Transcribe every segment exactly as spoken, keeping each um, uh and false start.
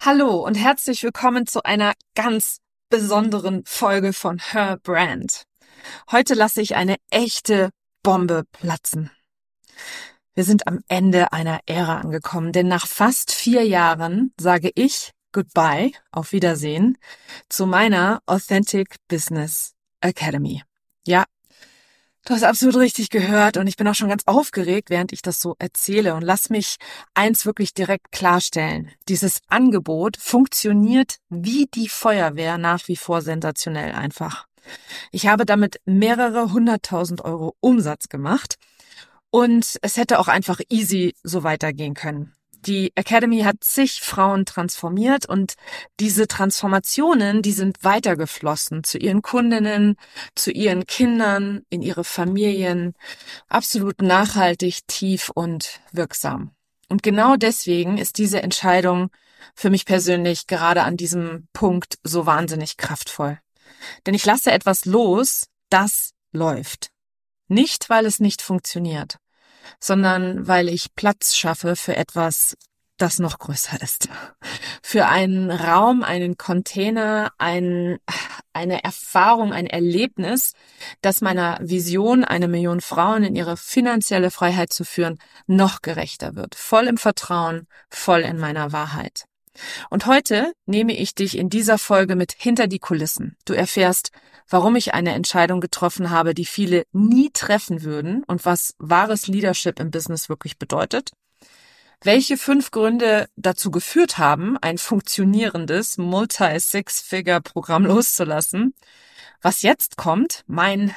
Hallo und herzlich willkommen zu einer ganz besonderen Folge von Her Brand. Heute lasse ich eine echte Bombe platzen. Wir sind am Ende einer Ära angekommen, denn nach fast vier Jahren sage ich Goodbye, auf Wiedersehen, zu meiner Authentic Business Academy. Ja, du hast absolut richtig gehört und ich bin auch schon ganz aufgeregt, während ich das so erzähle. Und lass mich eins wirklich direkt klarstellen. Dieses Angebot funktioniert wie die Feuerwehr nach wie vor sensationell einfach. Ich habe damit mehrere hunderttausend Euro Umsatz gemacht und es hätte auch einfach easy so weitergehen können. Die Academy hat zig Frauen transformiert und diese Transformationen, die sind weitergeflossen zu ihren Kundinnen, zu ihren Kindern, in ihre Familien, absolut nachhaltig, tief und wirksam. Und genau deswegen ist diese Entscheidung für mich persönlich gerade an diesem Punkt so wahnsinnig kraftvoll. Denn ich lasse etwas los, das läuft. Nicht, weil es nicht funktioniert, sondern weil ich Platz schaffe für etwas, das noch größer ist. Für einen Raum, einen Container, ein, eine Erfahrung, ein Erlebnis, das meiner Vision, eine Million Frauen in ihre finanzielle Freiheit zu führen, noch gerechter wird. Voll im Vertrauen, voll in meiner Wahrheit. Und heute nehme ich dich in dieser Folge mit hinter die Kulissen. Du erfährst, warum ich eine Entscheidung getroffen habe, die viele nie treffen würden und was wahres Leadership im Business wirklich bedeutet. Welche fünf Gründe dazu geführt haben, ein funktionierendes Multi-Six-Figure-Programm loszulassen. Was jetzt kommt, mein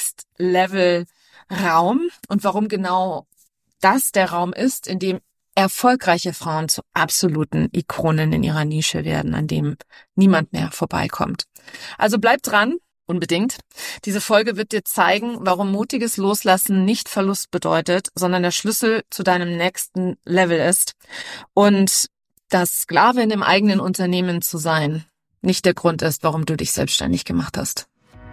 Next-Level-Raum und warum genau das der Raum ist, in dem erfolgreiche Frauen zu absoluten Ikonen in ihrer Nische werden, an dem niemand mehr vorbeikommt. Also bleib dran, unbedingt. Diese Folge wird dir zeigen, warum mutiges Loslassen nicht Verlust bedeutet, sondern der Schlüssel zu deinem nächsten Level ist und dass Sklavin im eigenen Unternehmen zu sein nicht der Grund ist, warum du dich selbstständig gemacht hast.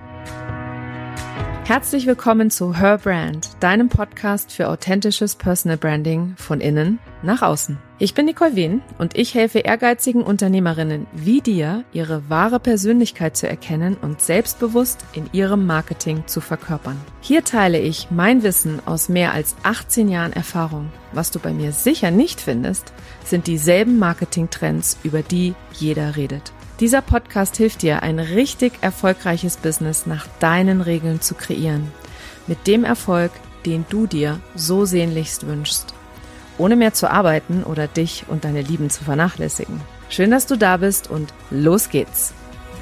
Herzlich willkommen zu Her Brand, deinem Podcast für authentisches Personal Branding von innen nach außen. Ich bin Nicole Wehn und ich helfe ehrgeizigen Unternehmerinnen wie dir, ihre wahre Persönlichkeit zu erkennen und selbstbewusst in ihrem Marketing zu verkörpern. Hier teile ich mein Wissen aus mehr als achtzehn Jahren Erfahrung. Was du bei mir sicher nicht findest, sind dieselben Marketingtrends, über die jeder redet. Dieser Podcast hilft dir, ein richtig erfolgreiches Business nach deinen Regeln zu kreieren. Mit dem Erfolg, den du dir so sehnlichst wünschst. Ohne mehr zu arbeiten oder dich und deine Lieben zu vernachlässigen. Schön, dass du da bist und los geht's.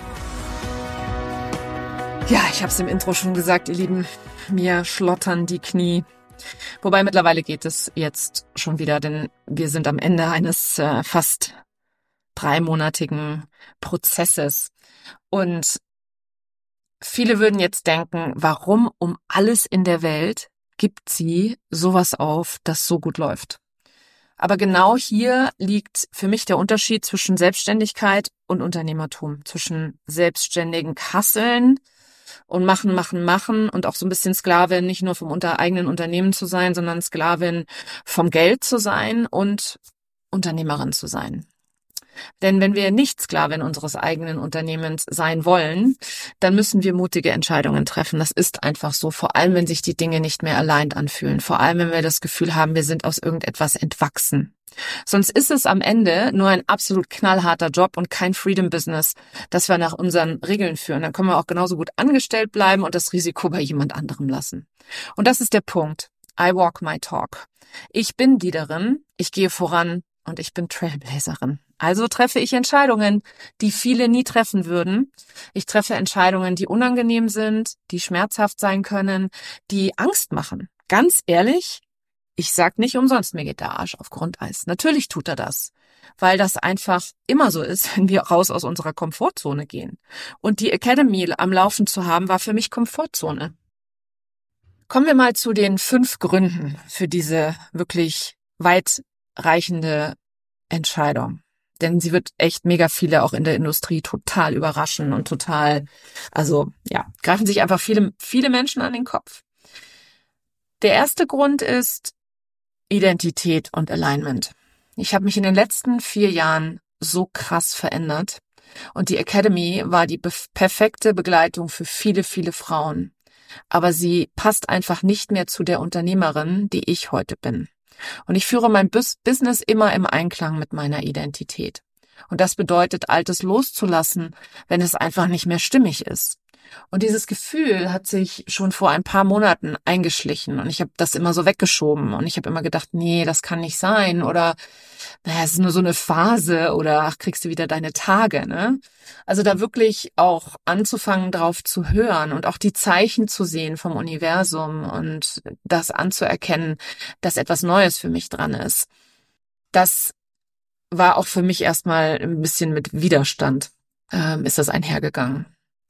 Ja, ich habe es im Intro schon gesagt, ihr Lieben, mir schlottern die Knie. Wobei mittlerweile geht es jetzt schon wieder, denn wir sind am Ende eines äh, fast dreimonatigen Prozesses. Und viele würden jetzt denken, warum um alles in der Welt gibt sie sowas auf, das so gut läuft? Aber genau hier liegt für mich der Unterschied zwischen Selbstständigkeit und Unternehmertum, zwischen selbstständigen Hasseln und machen, machen, machen und auch so ein bisschen Sklavin, nicht nur vom unter eigenen Unternehmen zu sein, sondern Sklavin vom Geld zu sein und Unternehmerin zu sein. Denn wenn wir nicht Sklavin unseres eigenen Unternehmens sein wollen, dann müssen wir mutige Entscheidungen treffen. Das ist einfach so, vor allem wenn sich die Dinge nicht mehr aligned anfühlen, vor allem wenn wir das Gefühl haben, wir sind aus irgendetwas entwachsen. Sonst ist es am Ende nur ein absolut knallharter Job und kein Freedom-Business, das wir nach unseren Regeln führen. Dann können wir auch genauso gut angestellt bleiben und das Risiko bei jemand anderem lassen. Und das ist der Punkt. I walk my talk. Ich bin Leaderin, ich gehe voran und ich bin Trailblazerin. Also treffe ich Entscheidungen, die viele nie treffen würden. Ich treffe Entscheidungen, die unangenehm sind, die schmerzhaft sein können, die Angst machen. Ganz ehrlich, ich sag nicht umsonst, mir geht der Arsch auf Grundeis. Natürlich tut er das, weil das einfach immer so ist, wenn wir raus aus unserer Komfortzone gehen. Und die Academy am Laufen zu haben, war für mich Komfortzone. Kommen wir mal zu den fünf Gründen für diese wirklich weitreichende Entscheidung. Denn sie wird echt mega viele auch in der Industrie total überraschen und total, also ja, greifen sich einfach viele, viele Menschen an den Kopf. Der erste Grund ist Identität und Alignment. Ich habe mich in den letzten vier Jahren so krass verändert. Und die Academy war die be- perfekte Begleitung für viele, viele Frauen. Aber sie passt einfach nicht mehr zu der Unternehmerin, die ich heute bin. Und ich führe mein Bus- Business immer im Einklang mit meiner Identität. Und das bedeutet, Altes loszulassen, wenn es einfach nicht mehr stimmig ist. Und dieses Gefühl hat sich schon vor ein paar Monaten eingeschlichen und ich habe das immer so weggeschoben und ich habe immer gedacht, nee, das kann nicht sein oder naja, es ist nur so eine Phase oder ach, kriegst du wieder deine Tage, ne? Also da wirklich auch anzufangen, drauf zu hören und auch die Zeichen zu sehen vom Universum und das anzuerkennen, dass etwas Neues für mich dran ist. Das war auch für mich erstmal ein bisschen mit Widerstand, ähm, ist das einhergegangen.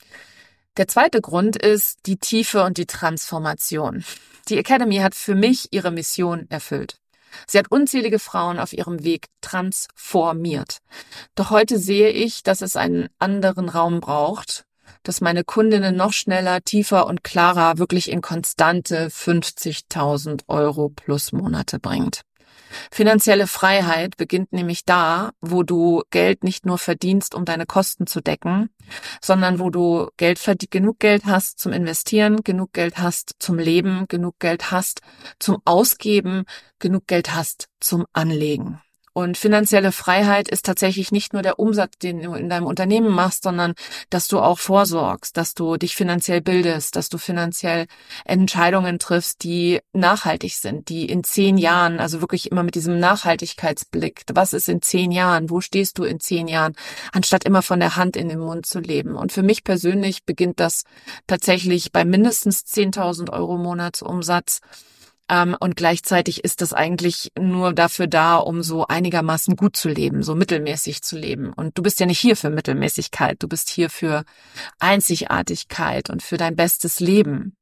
Der zweite Grund ist die Tiefe und die Transformation. Die Academy hat für mich ihre Mission erfüllt. Sie hat unzählige Frauen auf ihrem Weg transformiert. Doch heute sehe ich, dass es einen anderen Raum braucht, dass meine Kundinnen noch schneller, tiefer und klarer wirklich in konstante fünfzigtausend Euro plus Monate bringt. Finanzielle Freiheit beginnt nämlich da, wo du Geld nicht nur verdienst, um deine Kosten zu decken, sondern wo du Geld verdien- genug Geld hast zum Investieren, genug Geld hast zum Leben, genug Geld hast zum Ausgeben, genug Geld hast zum Anlegen. Und finanzielle Freiheit ist tatsächlich nicht nur der Umsatz, den du in deinem Unternehmen machst, sondern dass du auch vorsorgst, dass du dich finanziell bildest, dass du finanziell Entscheidungen triffst, die nachhaltig sind, die in zehn Jahren, also wirklich immer mit diesem Nachhaltigkeitsblick, was ist in zehn Jahren, wo stehst du in zehn Jahren, anstatt immer von der Hand in den Mund zu leben. Und für mich persönlich beginnt das tatsächlich bei mindestens zehntausend Euro Monatsumsatz. Ähm, und gleichzeitig ist das eigentlich nur dafür da, um so einigermaßen gut zu leben, so mittelmäßig zu leben. Und du bist ja nicht hier für Mittelmäßigkeit, du bist hier für Einzigartigkeit und für dein bestes Leben.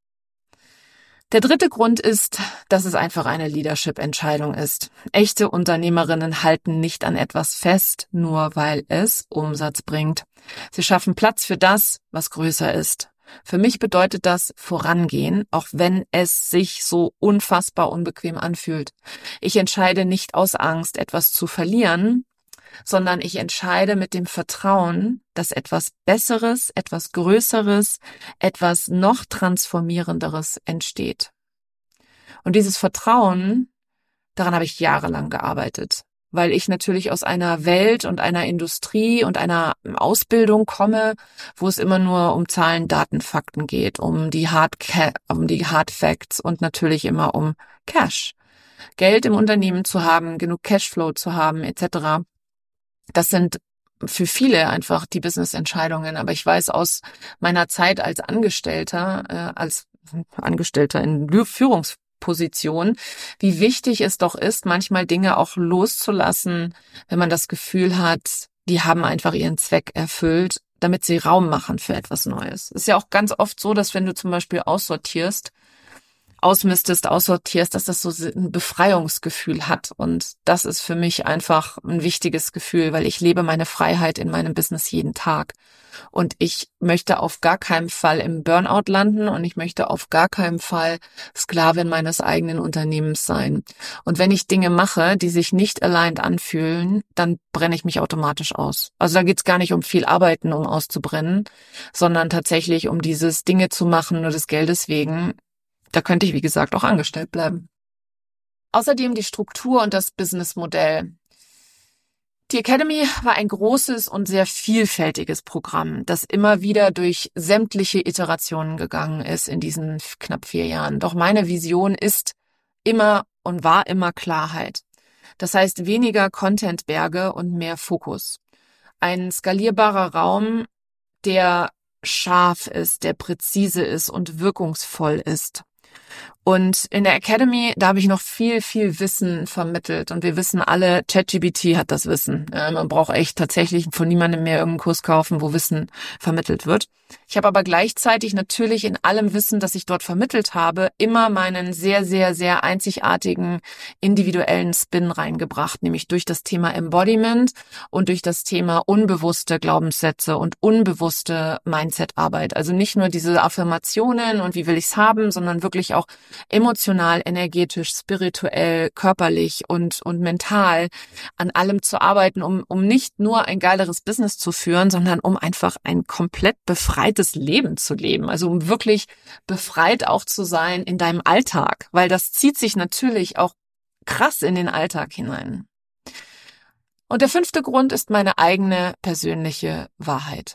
Der dritte Grund ist, dass es einfach eine Leadership-Entscheidung ist. Echte Unternehmerinnen halten nicht an etwas fest, nur weil es Umsatz bringt. Sie schaffen Platz für das, was größer ist. Für mich bedeutet das vorangehen, auch wenn es sich so unfassbar unbequem anfühlt. Ich entscheide nicht aus Angst, etwas zu verlieren, sondern ich entscheide mit dem Vertrauen, dass etwas Besseres, etwas Größeres, etwas noch Transformierenderes entsteht. Und dieses Vertrauen, daran habe ich jahrelang gearbeitet, weil ich natürlich aus einer Welt und einer Industrie und einer Ausbildung komme, wo es immer nur um Zahlen, Daten, Fakten geht, um die Hard, um die Hard Facts und natürlich immer um Cash. Geld im Unternehmen zu haben, genug Cashflow zu haben, et cetera. Das sind für viele einfach die Business-Entscheidungen. Aber ich weiß aus meiner Zeit als Angestellter, äh, als Angestellter in Führungsposition, wie wichtig es doch ist, manchmal Dinge auch loszulassen, wenn man das Gefühl hat, die haben einfach ihren Zweck erfüllt, damit sie Raum machen für etwas Neues. Es ist ja auch ganz oft so, dass wenn du zum Beispiel aussortierst, ausmistest, aussortierst, dass das so ein Befreiungsgefühl hat. Und das ist für mich einfach ein wichtiges Gefühl, weil ich lebe meine Freiheit in meinem Business jeden Tag. Und ich möchte auf gar keinen Fall im Burnout landen und ich möchte auf gar keinen Fall Sklavin meines eigenen Unternehmens sein. Und wenn ich Dinge mache, die sich nicht aligned anfühlen, dann brenne ich mich automatisch aus. Also da geht's gar nicht um viel Arbeiten, um auszubrennen, sondern tatsächlich um dieses Dinge zu machen, nur des Geldes wegen. Da könnte ich, wie gesagt, auch angestellt bleiben. Außerdem die Struktur und das Businessmodell. Die Academy war ein großes und sehr vielfältiges Programm, das immer wieder durch sämtliche Iterationen gegangen ist in diesen knapp vier Jahren. Doch meine Vision ist immer und war immer Klarheit. Das heißt weniger Contentberge und mehr Fokus. Ein skalierbarer Raum, der scharf ist, der präzise ist und wirkungsvoll ist. Und in der Academy, da habe ich noch viel, viel Wissen vermittelt. Und wir wissen alle, ChatGPT hat das Wissen. Man braucht echt tatsächlich von niemandem mehr irgendeinen Kurs kaufen, wo Wissen vermittelt wird. Ich habe aber gleichzeitig natürlich in allem Wissen, das ich dort vermittelt habe, immer meinen sehr, sehr, sehr einzigartigen individuellen Spin reingebracht, nämlich durch das Thema Embodiment und durch das Thema unbewusste Glaubenssätze und unbewusste Mindset-Arbeit. Also nicht nur diese Affirmationen und wie will ich's haben, sondern wirklich auch emotional, energetisch, spirituell, körperlich und und mental an allem zu arbeiten, um um nicht nur ein geileres Business zu führen, sondern um einfach ein komplett befreites Leben zu leben. Also um wirklich befreit auch zu sein in deinem Alltag, weil das zieht sich natürlich auch krass in den Alltag hinein. Und der fünfte Grund ist meine eigene persönliche Wahrheit.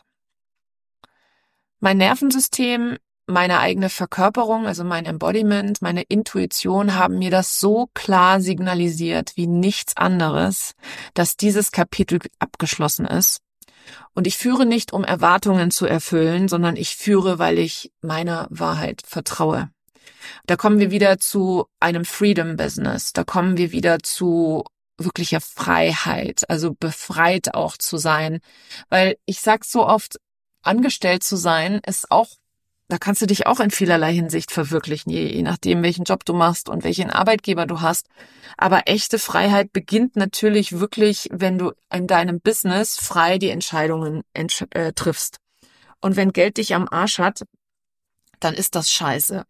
Mein Nervensystem, meine eigene Verkörperung, also mein Embodiment, meine Intuition haben mir das so klar signalisiert wie nichts anderes, dass dieses Kapitel abgeschlossen ist. Und ich führe nicht, um Erwartungen zu erfüllen, sondern ich führe, weil ich meiner Wahrheit vertraue. Da kommen wir wieder zu einem Freedom-Business. Da kommen wir wieder zu wirklicher Freiheit, also befreit auch zu sein. Weil ich sag so oft, angestellt zu sein ist auch, da kannst du dich auch in vielerlei Hinsicht verwirklichen, je, je nachdem, welchen Job du machst und welchen Arbeitgeber du hast. Aber echte Freiheit beginnt natürlich wirklich, wenn du in deinem Business frei die Entscheidungen entsch- äh, triffst. Und wenn Geld dich am Arsch hat, dann ist das scheiße.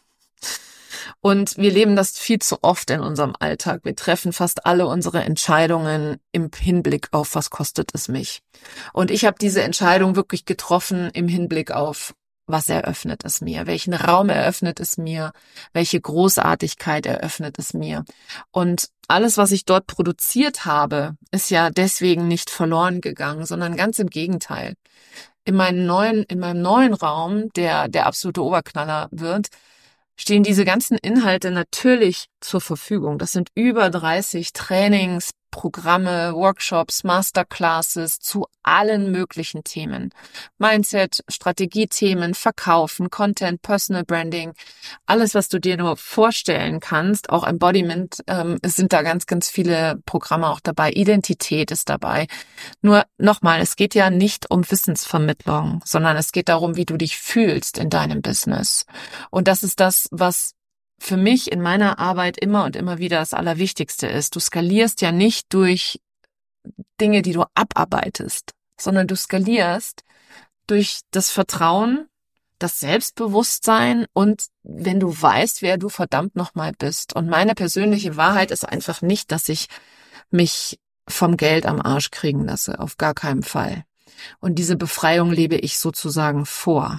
Und wir leben das viel zu oft in unserem Alltag. Wir treffen fast alle unsere Entscheidungen im Hinblick auf, was kostet es mich. Und ich habe diese Entscheidung wirklich getroffen im Hinblick auf, was eröffnet es mir? Welchen Raum eröffnet es mir? Welche Großartigkeit eröffnet es mir? Und alles, was ich dort produziert habe, ist ja deswegen nicht verloren gegangen, sondern ganz im Gegenteil. In meinem neuen, in meinem neuen Raum, der der absolute Oberknaller wird, stehen diese ganzen Inhalte natürlich zur Verfügung. Das sind über dreißig Trainings, Programme, Workshops, Masterclasses zu allen möglichen Themen. Mindset, Strategiethemen, Verkaufen, Content, Personal Branding, alles, was du dir nur vorstellen kannst, auch Embodiment, ähm, es sind da ganz, ganz viele Programme auch dabei. Identität ist dabei. Nur nochmal, es geht ja nicht um Wissensvermittlung, sondern es geht darum, wie du dich fühlst in deinem Business. Und das ist das, was für mich in meiner Arbeit immer und immer wieder das Allerwichtigste ist. Du skalierst ja nicht durch Dinge, die du abarbeitest, sondern du skalierst durch das Vertrauen, das Selbstbewusstsein und wenn du weißt, wer du verdammt nochmal bist. Und meine persönliche Wahrheit ist einfach nicht, dass ich mich vom Geld am Arsch kriegen lasse, auf gar keinen Fall. Und diese Befreiung lebe ich sozusagen vor.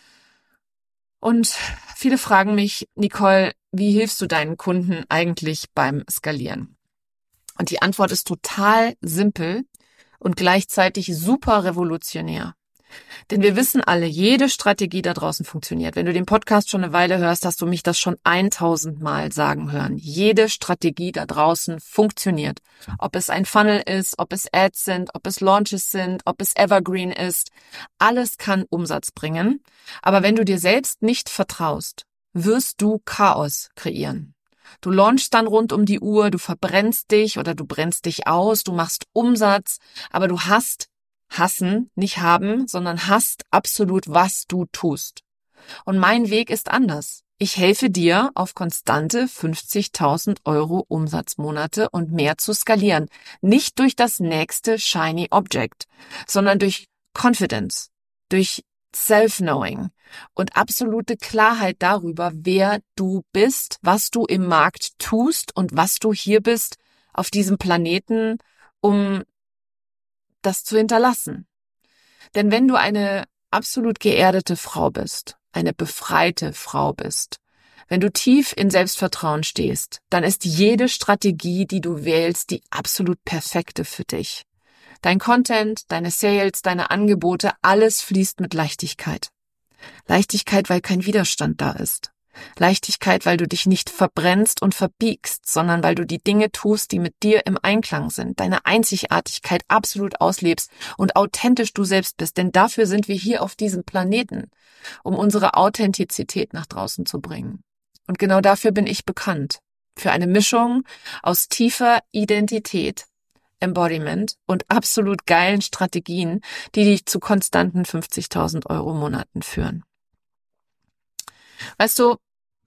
Und viele fragen mich, Nicole, wie hilfst du deinen Kunden eigentlich beim Skalieren? Und die Antwort ist total simpel und gleichzeitig super revolutionär. Denn wir wissen alle, jede Strategie da draußen funktioniert. Wenn du den Podcast schon eine Weile hörst, hast du mich das schon tausend Mal sagen hören. Jede Strategie da draußen funktioniert. Ob es ein Funnel ist, ob es Ads sind, ob es Launches sind, ob es Evergreen ist. Alles kann Umsatz bringen. Aber wenn du dir selbst nicht vertraust, wirst du Chaos kreieren. Du launchst dann rund um die Uhr, du verbrennst dich oder du brennst dich aus, du machst Umsatz, aber du hast hassen, nicht haben, sondern hast absolut, was du tust. Und mein Weg ist anders. Ich helfe dir, auf konstante fünfzigtausend Euro Umsatzmonate und mehr zu skalieren. Nicht durch das nächste shiny Object, sondern durch Confidence, durch Self-Knowing und absolute Klarheit darüber, wer du bist, was du im Markt tust und was du hier bist auf diesem Planeten, um das zu hinterlassen. Denn wenn du eine absolut geerdete Frau bist, eine befreite Frau bist, wenn du tief in Selbstvertrauen stehst, dann ist jede Strategie, die du wählst, die absolut perfekte für dich. Dein Content, deine Sales, deine Angebote, alles fließt mit Leichtigkeit. Leichtigkeit, weil kein Widerstand da ist. Leichtigkeit, weil du dich nicht verbrennst und verbiegst, sondern weil du die Dinge tust, die mit dir im Einklang sind, deine Einzigartigkeit absolut auslebst und authentisch du selbst bist. Denn dafür sind wir hier auf diesem Planeten, um unsere Authentizität nach draußen zu bringen. Und genau dafür bin ich bekannt. Für eine Mischung aus tiefer Identität, Embodiment und absolut geilen Strategien, die dich zu konstanten fünfzigtausend Euro Monaten führen. Weißt du,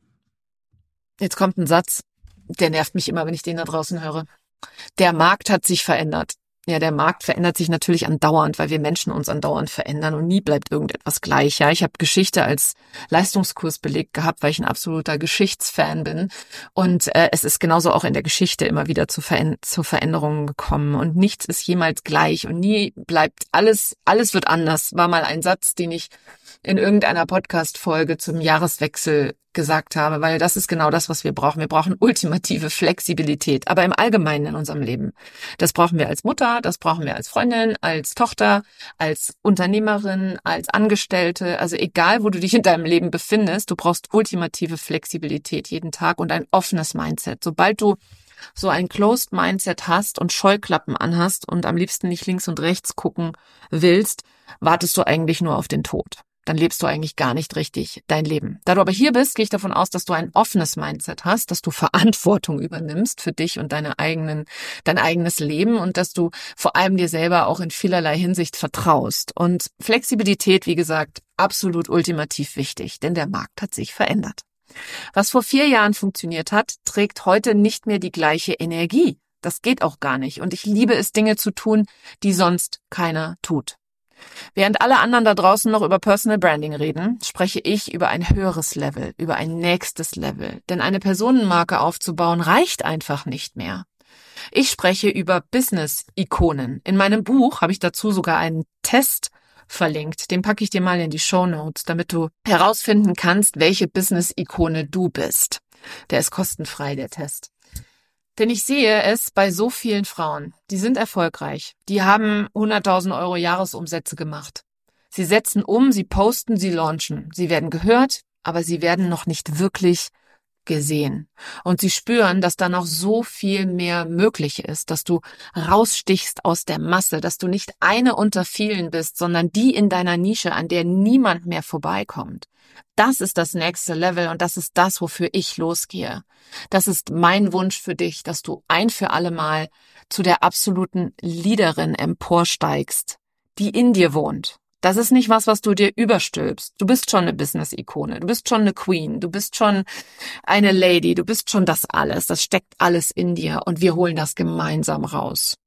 jetzt kommt ein Satz, der nervt mich immer, wenn ich den da draußen höre. Der Markt hat sich verändert. Ja, der Markt verändert sich natürlich andauernd, weil wir Menschen uns andauernd verändern und nie bleibt irgendetwas gleich. Ja, ich habe Geschichte als Leistungskurs belegt gehabt, weil ich ein absoluter Geschichtsfan bin. Und äh, es ist genauso auch in der Geschichte immer wieder zu, Veränder- zu Veränderungen gekommen. Und nichts ist jemals gleich und nie bleibt alles, alles wird anders. War mal ein Satz, den ich in irgendeiner Podcast-Folge zum Jahreswechsel gesagt habe, weil das ist genau das, was wir brauchen. Wir brauchen ultimative Flexibilität, aber im Allgemeinen in unserem Leben. Das brauchen wir als Mutter, das brauchen wir als Freundin, als Tochter, als Unternehmerin, als Angestellte. Also egal, wo du dich in deinem Leben befindest, du brauchst ultimative Flexibilität jeden Tag und ein offenes Mindset. Sobald du so ein Closed Mindset hast und Scheuklappen anhast und am liebsten nicht links und rechts gucken willst, wartest du eigentlich nur auf den Tod. Dann lebst du eigentlich gar nicht richtig dein Leben. Da du aber hier bist, gehe ich davon aus, dass du ein offenes Mindset hast, dass du Verantwortung übernimmst für dich und deine eigenen, dein eigenes Leben und dass du vor allem dir selber auch in vielerlei Hinsicht vertraust. Und Flexibilität, wie gesagt, absolut ultimativ wichtig, denn der Markt hat sich verändert. Was vor vier Jahren funktioniert hat, trägt heute nicht mehr die gleiche Energie. Das geht auch gar nicht. Und ich liebe es, Dinge zu tun, die sonst keiner tut. Während alle anderen da draußen noch über Personal Branding reden, spreche ich über ein höheres Level, über ein nächstes Level. Denn eine Personenmarke aufzubauen reicht einfach nicht mehr. Ich spreche über Business-Ikonen. In meinem Buch habe ich dazu sogar einen Test verlinkt. Den packe ich dir mal in die Shownotes, damit du herausfinden kannst, welche Business-Ikone du bist. Der ist kostenfrei, der Test. Denn ich sehe es bei so vielen Frauen, die sind erfolgreich, die haben hunderttausend Euro Jahresumsätze gemacht. Sie setzen um, sie posten, sie launchen. Sie werden gehört, aber sie werden noch nicht wirklich gesehen. Und sie spüren, dass da noch so viel mehr möglich ist, dass du rausstichst aus der Masse, dass du nicht eine unter vielen bist, sondern die in deiner Nische, an der niemand mehr vorbeikommt. Das ist das nächste Level und das ist das, wofür ich losgehe. Das ist mein Wunsch für dich, dass du ein für alle Mal zu der absoluten Leaderin emporsteigst, die in dir wohnt. Das ist nicht was, was du dir überstülpst. Du bist schon eine Business-Ikone, du bist schon eine Queen, du bist schon eine Lady, du bist schon das alles. Das steckt alles in dir und wir holen das gemeinsam raus.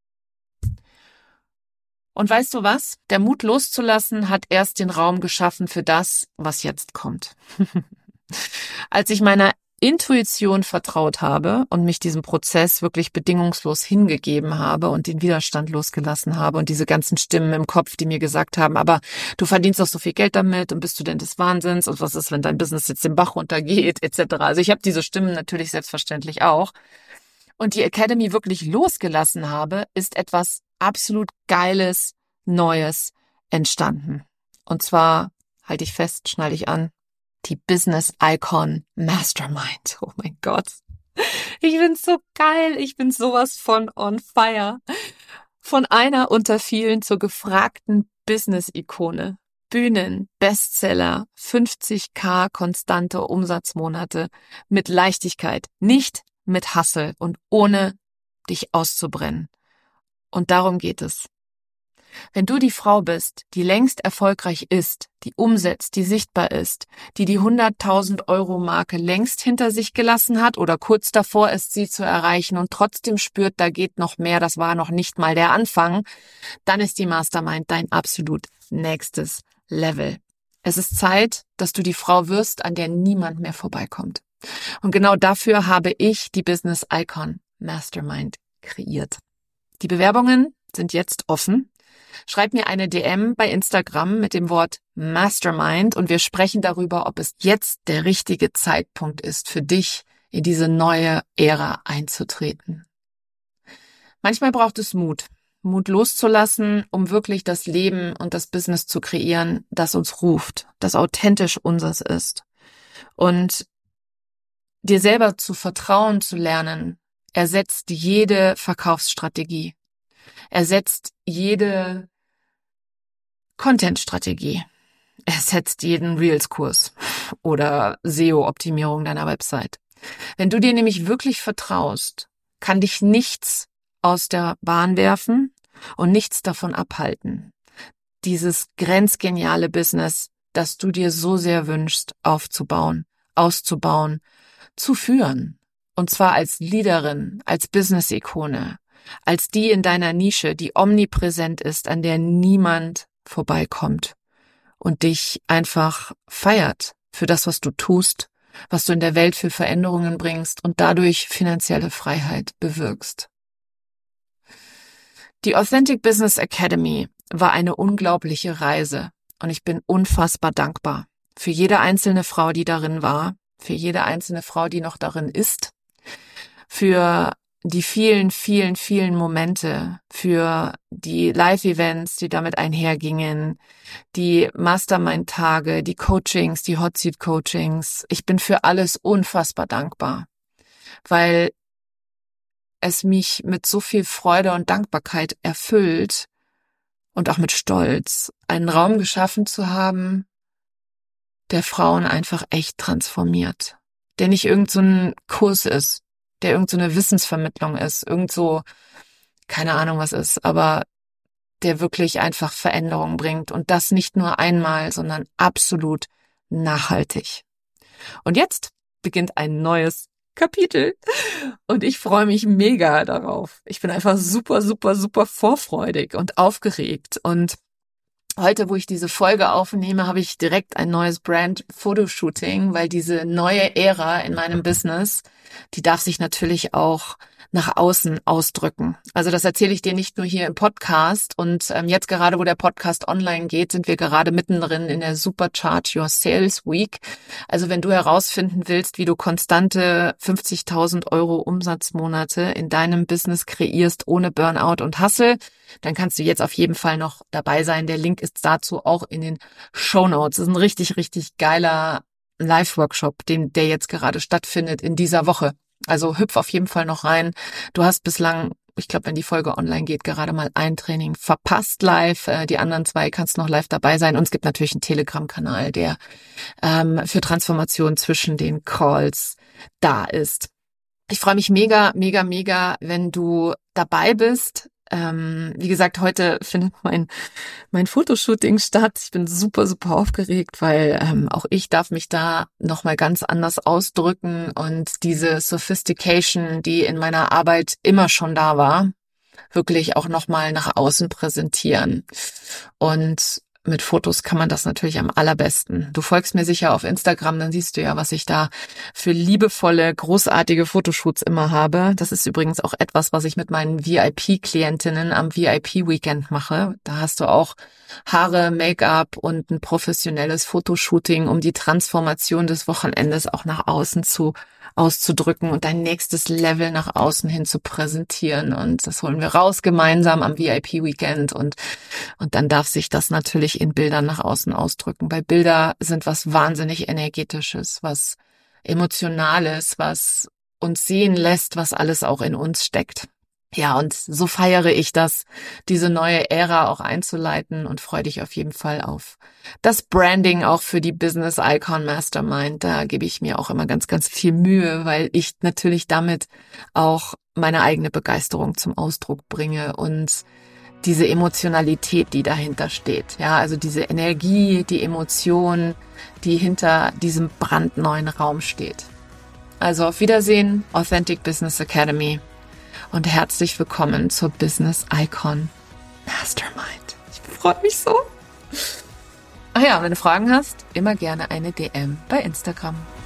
Und weißt du was? Der Mut loszulassen hat erst den Raum geschaffen für das, was jetzt kommt. Als ich meiner Intuition vertraut habe und mich diesem Prozess wirklich bedingungslos hingegeben habe und den Widerstand losgelassen habe und diese ganzen Stimmen im Kopf, die mir gesagt haben, aber du verdienst doch so viel Geld damit und bist du denn des Wahnsinns und was ist, wenn dein Business jetzt den Bach runtergeht, et cetera. Also ich habe diese Stimmen natürlich selbstverständlich auch. Und die Academy wirklich losgelassen habe, ist etwas absolut Geiles, Neues entstanden. Und zwar, halte ich fest, schneide ich an, die Business Icon Mastermind. Oh mein Gott. Ich bin's so geil. Ich bin sowas von on fire. Von einer unter vielen zur gefragten Business-Ikone. Bühnen, Bestseller, fünfzigtausend konstante Umsatzmonate mit Leichtigkeit, nicht mit Hustle und ohne dich auszubrennen. Und darum geht es. Wenn du die Frau bist, die längst erfolgreich ist, die umsetzt, die sichtbar ist, die die hunderttausend Euro Marke längst hinter sich gelassen hat oder kurz davor ist, sie zu erreichen und trotzdem spürt, da geht noch mehr, das war noch nicht mal der Anfang, dann ist die Mastermind dein absolut nächstes Level. Es ist Zeit, dass du die Frau wirst, an der niemand mehr vorbeikommt. Und genau dafür habe ich die Business Icon Mastermind kreiert. Die Bewerbungen sind jetzt offen. Schreib mir eine D M bei Instagram mit dem Wort Mastermind und wir sprechen darüber, ob es jetzt der richtige Zeitpunkt ist, für dich in diese neue Ära einzutreten. Manchmal braucht es Mut. Mut loszulassen, um wirklich das Leben und das Business zu kreieren, das uns ruft, das authentisch unseres ist. Und dir selber zu vertrauen zu lernen, ersetzt jede Verkaufsstrategie, ersetzt jede Content-Strategie, ersetzt jeden Reels-Kurs oder S E O-Optimierung deiner Website. Wenn du dir nämlich wirklich vertraust, kann dich nichts aus der Bahn werfen und nichts davon abhalten, dieses grenzgeniale Business, das du dir so sehr wünschst, aufzubauen, auszubauen, zu führen. Und zwar als Leaderin, als Business-Ikone, als die in deiner Nische, die omnipräsent ist, an der niemand vorbeikommt und dich einfach feiert für das, was du tust, was du in der Welt für Veränderungen bringst und dadurch finanzielle Freiheit bewirkst. Die Authentic Business Academy war eine unglaubliche Reise und ich bin unfassbar dankbar für jede einzelne Frau, die darin war, für jede einzelne Frau, die noch darin ist, für die vielen, vielen, vielen Momente, für die Live-Events, die damit einhergingen, die Mastermind-Tage, die Coachings, die Hot Seat-Coachings. Ich bin für alles unfassbar dankbar, weil es mich mit so viel Freude und Dankbarkeit erfüllt und auch mit Stolz, einen Raum geschaffen zu haben, der Frauen einfach echt transformiert, der nicht irgend so ein Kurs ist, der irgend so eine Wissensvermittlung ist, irgend so, keine Ahnung was ist, aber der wirklich einfach Veränderung bringt und das nicht nur einmal, sondern absolut nachhaltig. Und jetzt beginnt ein neues Kapitel und ich freue mich mega darauf. Ich bin einfach super, super, super vorfreudig und aufgeregt und heute, wo ich diese Folge aufnehme, habe ich direkt ein neues Brand-Fotoshooting, weil diese neue Ära in meinem Business, die darf sich natürlich auch nach außen ausdrücken. Also das erzähle ich dir nicht nur hier im Podcast und ähm, jetzt gerade, wo der Podcast online geht, sind wir gerade mittendrin in der Supercharge Your Sales Week. Also wenn du herausfinden willst, wie du konstante fünfzigtausend Euro Umsatzmonate in deinem Business kreierst ohne Burnout und Hustle, dann kannst du jetzt auf jeden Fall noch dabei sein. Der Link ist dazu auch in den Shownotes. Das ist ein richtig, richtig geiler Live-Workshop, den, der jetzt gerade stattfindet in dieser Woche. Also hüpf auf jeden Fall noch rein. Du hast bislang, ich glaube, wenn die Folge online geht, gerade mal ein Training verpasst live. Die anderen zwei kannst noch live dabei sein. Und es gibt natürlich einen Telegram-Kanal, der ähm, für Transformation zwischen den Calls da ist. Ich freue mich mega, mega, mega, wenn du dabei bist. Ähm, wie gesagt, heute findet mein mein Fotoshooting statt. Ich bin super, super aufgeregt, weil ähm, auch ich darf mich da nochmal ganz anders ausdrücken und diese Sophistication, die in meiner Arbeit immer schon da war, wirklich auch nochmal nach außen präsentieren. Und mit Fotos kann man das natürlich am allerbesten. Du folgst mir sicher auf Instagram, dann siehst du ja, was ich da für liebevolle, großartige Fotoshoots immer habe. Das ist übrigens auch etwas, was ich mit meinen V I P-Klientinnen am V I P-Weekend mache. Da hast du auch Haare, Make-up und ein professionelles Fotoshooting, um die Transformation des Wochenendes auch nach außen zu auszudrücken und dein nächstes Level nach außen hin zu präsentieren. Und das holen wir raus gemeinsam am V I P-Weekend und und dann darf sich das natürlich in Bildern nach außen ausdrücken, weil Bilder sind was wahnsinnig Energetisches, was Emotionales, was uns sehen lässt, was alles auch in uns steckt. Ja, und so feiere ich das, diese neue Ära auch einzuleiten und freue dich auf jeden Fall auf das Branding auch für die Business Icon Mastermind. Da gebe ich mir auch immer ganz, ganz viel Mühe, weil ich natürlich damit auch meine eigene Begeisterung zum Ausdruck bringe und diese Emotionalität, die dahinter steht. Ja, also diese Energie, die Emotion, die hinter diesem brandneuen Raum steht. Also auf Wiedersehen, Authentic Business Academy. Und herzlich willkommen zur Business Icon Mastermind. Ich freue mich so. Ach ja, wenn du Fragen hast, immer gerne eine D M bei Instagram.